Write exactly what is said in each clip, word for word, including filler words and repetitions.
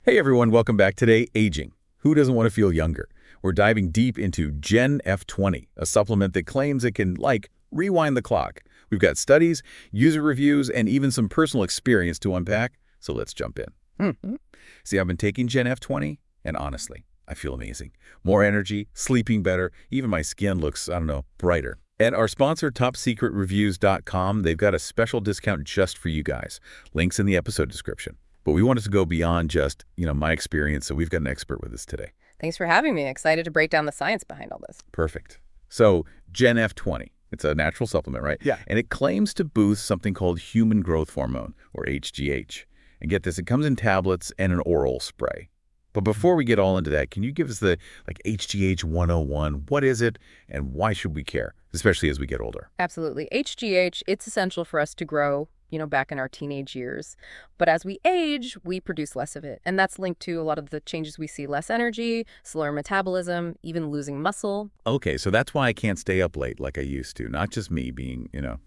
Hey everyone, welcome back. Today, aging. Who doesn't want to feel younger? We're diving deep into Gen F twenty, a supplement that claims it can, like, rewind the clock. We've got studies, user reviews, and even some personal experience to unpack, so let's jump in. Mhm. See, I've been taking Gen F twenty, and honestly, I feel amazing. More energy, sleeping better, even my skin looks, I don't know, brighter. At our sponsor, top secret reviews dot com, they've got a special discount just for you guys. Links in the episode description. But we wanted to go beyond just, you know, my experience, so we've got an expert with us today. Thanks for having me. Excited to break down the science behind all this. Perfect. So, Gen F twenty, it's a natural supplement, right? Yeah. And it claims to boost something called human growth hormone, or H G H. And get this, it comes in tablets and an oral spray. But before we get all into that, can you give us the, like, H G H one oh one? What is it, and why should we care, especially as we get older? Absolutely. H G H, it's essential for us to grow, you know, back in our teenage years. But as we age, we produce less of it. And that's linked to a lot of the changes we see: less energy, slower metabolism, even losing muscle. Okay, so that's why I can't stay up late like I used to, not just me being, you know...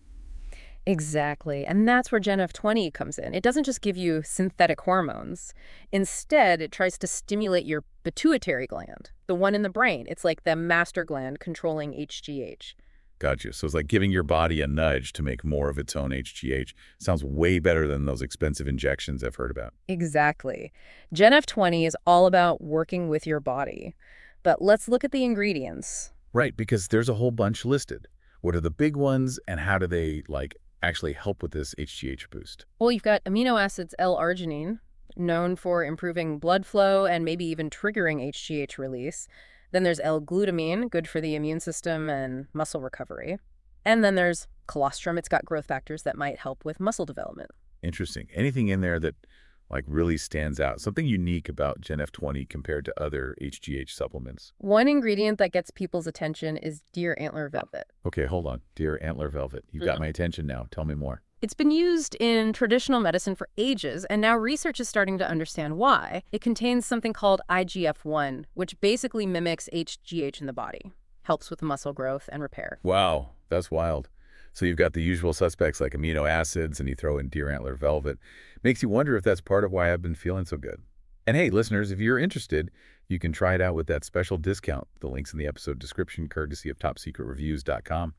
Exactly. And that's where Gen F twenty comes in. It doesn't just give you synthetic hormones. Instead, it tries to stimulate your pituitary gland, the one in the brain. It's like the master gland controlling H G H. Gotcha. So it's like giving your body a nudge to make more of its own H G H. Sounds way better than those expensive injections I've heard about. Exactly. Gen F twenty is all about working with your body. But let's look at the ingredients. Right, because there's a whole bunch listed. What are the big ones, and how do they, like, actually help with this H G H boost? Well, you've got amino acids L-arginine, known for improving blood flow and maybe even triggering H G H release. Then there's L-glutamine, good for the immune system and muscle recovery. And then there's colostrum. It's got growth factors that might help with muscle development. Interesting. Anything in there that, like, really stands out? Something unique about Gen F twenty compared to other H G H supplements? One ingredient that gets people's attention is deer antler velvet. Okay, hold on. Deer antler velvet. You've got Mhm. my attention now. Tell me more. It's been used in traditional medicine for ages, and now research is starting to understand why. It contains something called I G F one, which basically mimics H G H in the body, helps with muscle growth and repair. Wow, that's wild. So you've got the usual suspects like amino acids, and you throw in deer antler velvet. Makes you wonder if that's part of why I've been feeling so good. And hey, listeners, if you're interested, you can try it out with that special discount. The link's in the episode description, courtesy of top secret reviews dot com.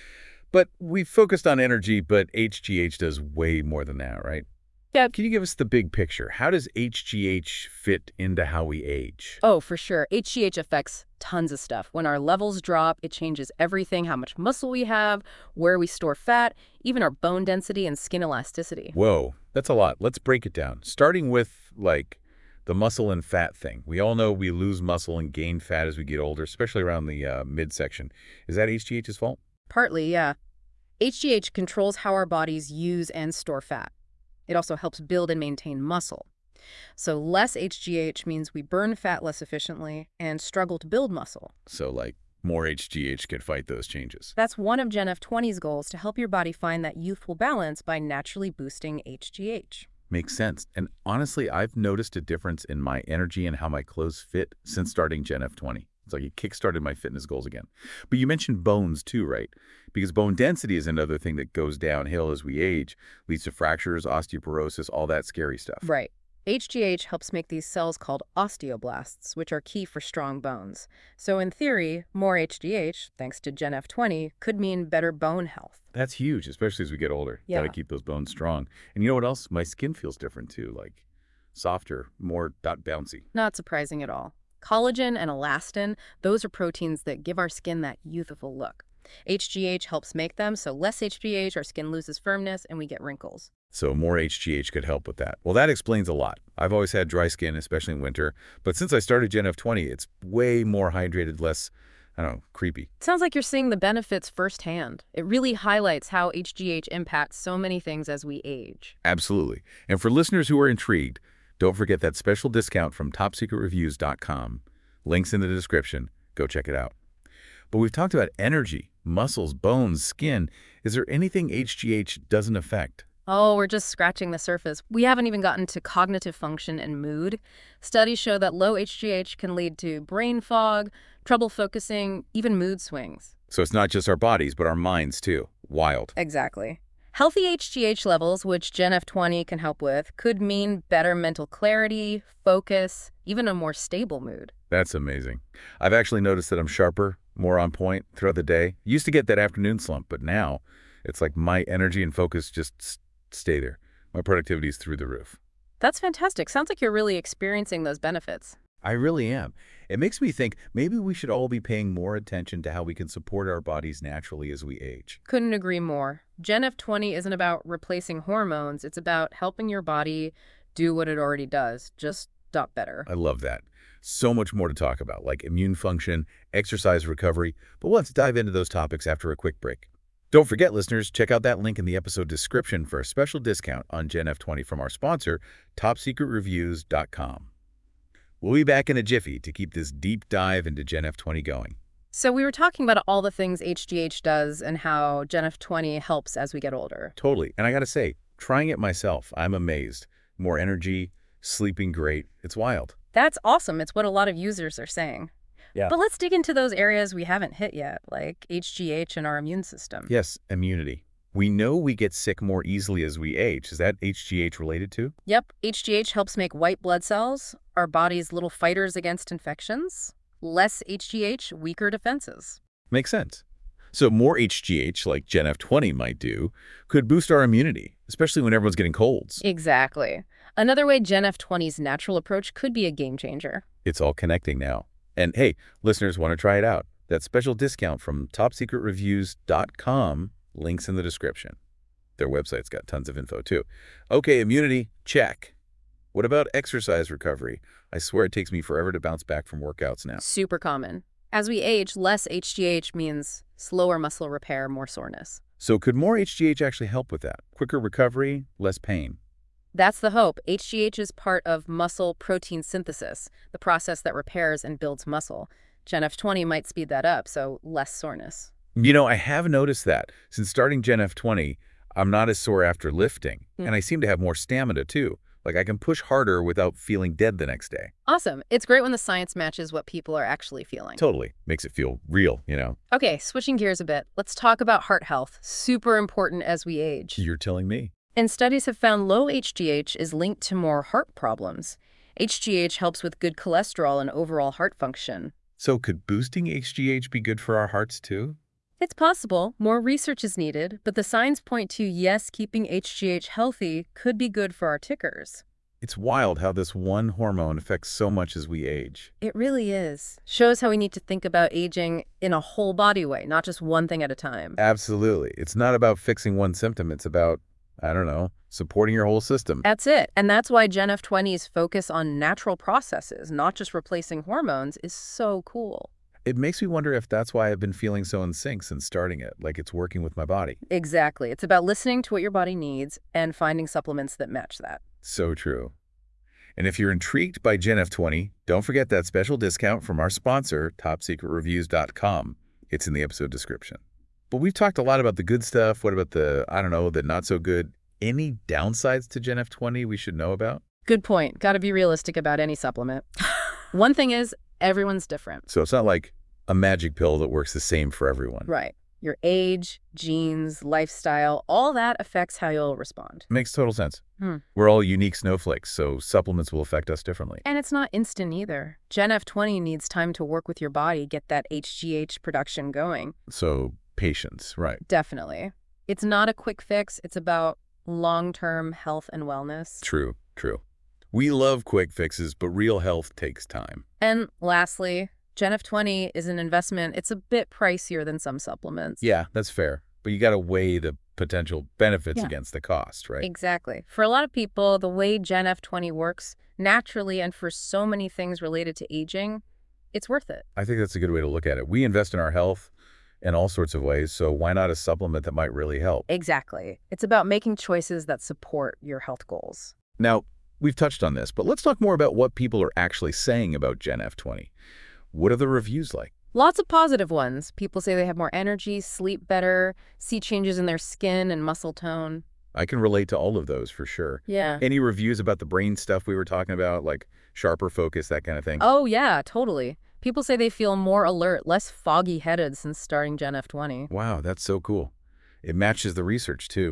But we focused on energy, but H G H does way more than that, right? Yeah. Can you give us the big picture? How does H G H fit into how we age? Oh, for sure. H G H affects tons of stuff. When our levels drop, it changes everything: how much muscle we have, where we store fat, even our bone density and skin elasticity. Whoa, that's a lot. Let's break it down. Starting with, like, the muscle and fat thing. We all know we lose muscle and gain fat as we get older, especially around the uh, midsection. Is that H G H's fault? Partly, yeah. H G H controls how our bodies use and store fat. It also helps build and maintain muscle. So less H G H means we burn fat less efficiently and struggle to build muscle. So, like, more H G H can fight those changes. That's one of Gen F twenty's goals, to help your body find that youthful balance by naturally boosting H G H. Makes sense. And honestly, I've noticed a difference in my energy and how my clothes fit since starting Gen F twenty. It's like it kickstarted my fitness goals again. But you mentioned bones too, right? Because bone density is another thing that goes downhill as we age, leads to fractures, osteoporosis, all that scary stuff. Right. H G H helps make these cells called osteoblasts, which are key for strong bones. So in theory, more H G H, thanks to Gen F twenty, could mean better bone health. That's huge, especially as we get older. Yeah. Got to keep those bones strong. And you know what else? My skin feels different too, like softer, more dot bouncy. Not surprising at all. Collagen and elastin, those are proteins that give our skin that youthful look. H G H helps make them, so less H G H, our skin loses firmness, and we get wrinkles. So more H G H could help with that. Well, that explains a lot. I've always had dry skin, especially in winter. But since I started Gen F twenty, it's way more hydrated, less, I don't know, creepy. Sounds like you're seeing the benefits firsthand. It really highlights how H G H impacts so many things as we age. Absolutely. And for listeners who are intrigued, don't forget that special discount from top secret reviews dot com. Links in the description. Go check it out. But we've talked about energy, muscles, bones, skin. Is there anything H G H doesn't affect? Oh, we're just scratching the surface. We haven't even gotten to cognitive function and mood. Studies show that low H G H can lead to brain fog, trouble focusing, even mood swings. So it's not just our bodies, but our minds too. Wild. Exactly. Healthy H G H levels, which Gen F twenty can help with, could mean better mental clarity, focus, even a more stable mood. That's amazing. I've actually noticed that I'm sharper, more on point throughout the day. Used to get that afternoon slump, but now it's like my energy and focus just s- stay there. My productivity is through the roof. That's fantastic. Sounds like you're really experiencing those benefits. I really am. It makes me think maybe we should all be paying more attention to how we can support our bodies naturally as we age. Couldn't agree more. Gen F twenty isn't about replacing hormones, it's about helping your body do what it already does, just dot better. I love that. So much more to talk about, like immune function, exercise recovery, but let's dive into those topics after a quick break. Don't forget, listeners, check out that link in the episode description for a special discount on Gen F twenty from our sponsor, top secret reviews dot com. We'll be back in a jiffy to keep this deep dive into Gen F twenty going. So we were talking about all the things H G H does and how Gen F twenty helps as we get older. Totally. And I gotta say, trying it myself, I'm amazed. More energy, sleeping great. It's wild. That's awesome. It's what a lot of users are saying. Yeah. But let's dig into those areas we haven't hit yet, like H G H and our immune system. Yes, immunity. We know we get sick more easily as we age. Is that H G H related to? Yep, H G H helps make white blood cells, our body's little fighters against infections. Less H G H, weaker defenses. Makes sense. So more H G H, like Gen F twenty might do, could boost our immunity, especially when everyone's getting colds. Exactly. Another way Gen F twenty's natural approach could be a game changer. It's all connecting now. And hey, listeners want to try it out. That special discount from top secret reviews dot com, links in the description. Their website's got tons of info too. Okay, immunity, check. What about exercise recovery? I swear it takes me forever to bounce back from workouts now. Super common. As we age, less H G H means slower muscle repair, more soreness. So could more H G H actually help with that? Quicker recovery, less pain? That's the hope. H G H is part of muscle protein synthesis, the process that repairs and builds muscle. Gen F twenty might speed that up, so less soreness. You know, I have noticed that. Since starting Gen F twenty, I'm not as sore after lifting, Mm. and I seem to have more stamina too. Like I can push harder without feeling dead the next day. Awesome. It's great when the science matches what people are actually feeling. Totally. Makes it feel real, you know? Okay, switching gears a bit, let's talk about heart health. Super important as we age. You're telling me. And studies have found low H G H is linked to more heart problems. H G H helps with good cholesterol and overall heart function. So could boosting H G H be good for our hearts too? It's possible. More research is needed, but the signs point to yes, keeping H G H healthy could be good for our tickers. It's wild how this one hormone affects so much as we age. It really is. Shows how we need to think about aging in a whole body way, not just one thing at a time. Absolutely. It's not about fixing one symptom. It's about, I don't know, supporting your whole system. That's it. And that's why Gen F twenty's focus on natural processes, not just replacing hormones, is so cool. It makes me wonder if that's why I've been feeling so in sync since starting it, like it's working with my body. Exactly. It's about listening to what your body needs and finding supplements that match that. So true. And if you're intrigued by Gen F twenty, don't forget that special discount from our sponsor, top secret reviews dot com. It's in the episode description. But we've talked a lot about the good stuff. What about the, I don't know, the not so good? Any downsides to Gen F twenty we should know about? Good point. Got to be realistic about any supplement. One thing is, everyone's different. So it's not like a magic pill that works the same for everyone. Right. Your age, genes, lifestyle, all that affects how you'll respond. Makes total sense. Hmm. We're all unique snowflakes, so supplements will affect us differently. And it's not instant either. Gen F twenty needs time to work with your body, get that H G H production going. So patience, right. Definitely. It's not a quick fix. It's about long-term health and wellness. True, true. We love quick fixes, but real health takes time. And lastly, Gen F twenty is an investment. It's a bit pricier than some supplements. Yeah, that's fair. But you got to weigh the potential benefits Yeah. against the cost, right? Exactly. For a lot of people, the way Gen F twenty works naturally and for so many things related to aging, it's worth it. I think that's a good way to look at it. We invest in our health in all sorts of ways, so why not a supplement that might really help? Exactly. It's about making choices that support your health goals. Now, we've touched on this, but let's talk more about what people are actually saying about Gen F twenty. What are the reviews like? Lots of positive ones. People say they have more energy, sleep better, see changes in their skin and muscle tone. I can relate to all of those for sure. Yeah. Any reviews about the brain stuff we were talking about, like sharper focus, that kind of thing? Oh, yeah, totally. People say they feel more alert, less foggy-headed since starting Gen F twenty. Wow, that's so cool. It matches the research, too.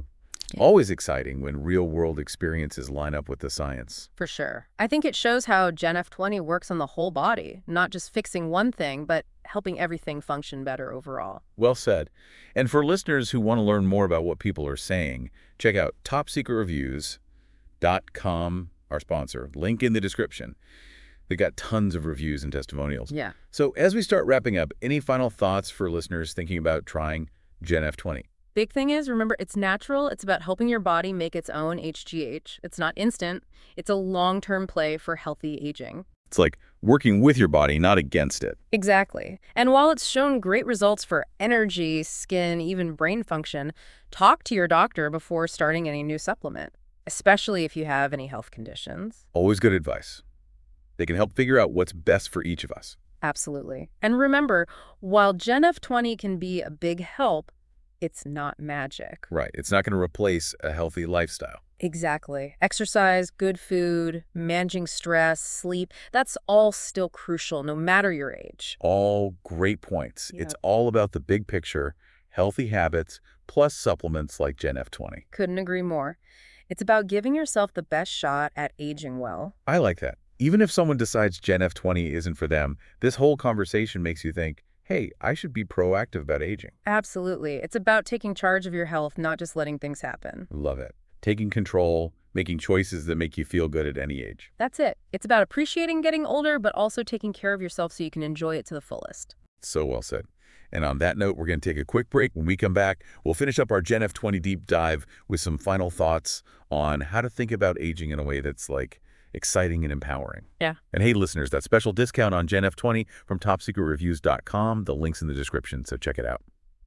Yeah. Always exciting when real-world experiences line up with the science. For sure. I think it shows how Gen F twenty works on the whole body, not just fixing one thing, but helping everything function better overall. Well said. And for listeners who want to learn more about what people are saying, check out top secret reviews dot com, our sponsor. Link in the description. They got tons of reviews and testimonials. Yeah. So as we start wrapping up, any final thoughts for listeners thinking about trying Gen F twenty? Big thing is, remember, it's natural. It's about helping your body make its own H G H. It's not instant. It's a long-term play for healthy aging. It's like working with your body, not against it. Exactly. And while it's shown great results for energy, skin, even brain function, talk to your doctor before starting any new supplement, especially if you have any health conditions. Always good advice. They can help figure out what's best for each of us. Absolutely. And remember, while Gen F twenty can be a big help, it's not magic. Right. It's not going to replace a healthy lifestyle. Exactly. Exercise, good food, managing stress, sleep, that's all still crucial no matter your age. All great points. Yeah. It's all about the big picture, healthy habits, plus supplements like Gen F twenty. Couldn't agree more. It's about giving yourself the best shot at aging well. I like that. Even if someone decides Gen F twenty isn't for them, this whole conversation makes you think, hey, I should be proactive about aging. Absolutely. It's about taking charge of your health, not just letting things happen. Love it. Taking control, making choices that make you feel good at any age. That's it. It's about appreciating getting older, but also taking care of yourself so you can enjoy it to the fullest. So well said. And on that note, we're going to take a quick break. When we come back, we'll finish up our Gen F twenty deep dive with some final thoughts on how to think about aging in a way that's like exciting and empowering. Yeah. And hey, listeners, that special discount on Gen F twenty from top secret reviews dot com. The link's in the description, so check it out.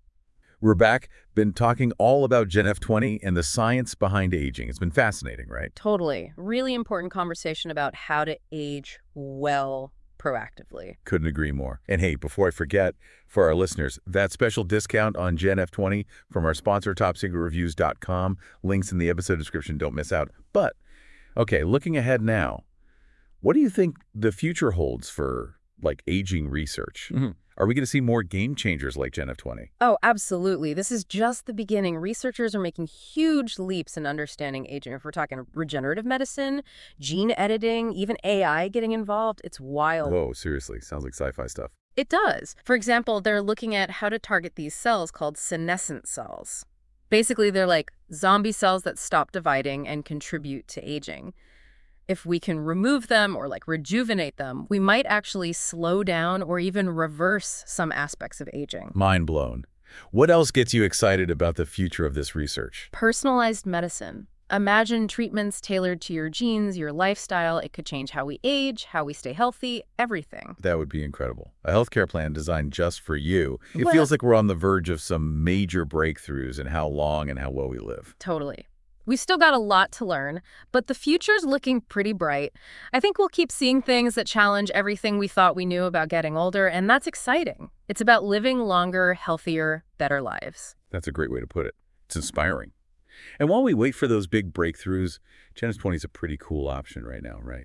We're back. Been talking all about Gen F twenty and the science behind aging. It's been fascinating, right? Totally. Really important conversation about how to age well proactively. Couldn't agree more. And hey, before I forget, for our listeners, that special discount on Gen F twenty from our sponsor, top secret reviews dot com. Links in the episode description. Don't miss out. But okay, looking ahead now, what do you think the future holds for, like, aging research? Mm-hmm. Are we going to see more game changers like Gen F twenty? Oh, absolutely. This is just the beginning. Researchers are making huge leaps in understanding aging. If we're talking regenerative medicine, gene editing, even A I getting involved, it's wild. Whoa, seriously. Sounds like sci-fi stuff. It does. For example, they're looking at how to target these cells called senescent cells. Basically, they're like zombie cells that stop dividing and contribute to aging. If we can remove them or like rejuvenate them, we might actually slow down or even reverse some aspects of aging. Mind blown. What else gets you excited about the future of this research? Personalized medicine. Imagine treatments tailored to your genes, your lifestyle. It could change how we age, how we stay healthy, everything. That would be incredible. A healthcare plan designed just for you. It Well- feels like we're on the verge of some major breakthroughs in how long and how well we live. Totally. We've still got a lot to learn, but the future's looking pretty bright. I think we'll keep seeing things that challenge everything we thought we knew about getting older, and that's exciting. It's about living longer, healthier, better lives. That's a great way to put it. It's inspiring. And while we wait for those big breakthroughs, Gen F twenty is a pretty cool option right now, right?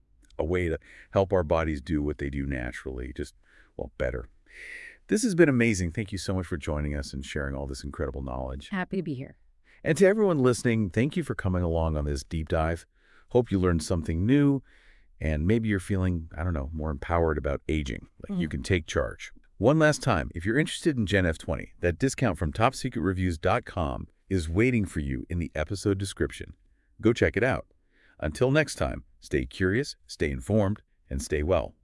A way to help our bodies do what they do naturally, just, well, better. This has been amazing. Thank you so much for joining us and sharing all this incredible knowledge. Happy to be here. And to everyone listening, thank you for coming along on this deep dive. Hope you learned something new, and maybe you're feeling, I don't know, more empowered about aging, like you can take charge. One last time, if you're interested in Gen F twenty, that discount from top secret reviews dot com is waiting for you in the episode description. Go check it out. Until next time, stay curious, stay informed, and stay well.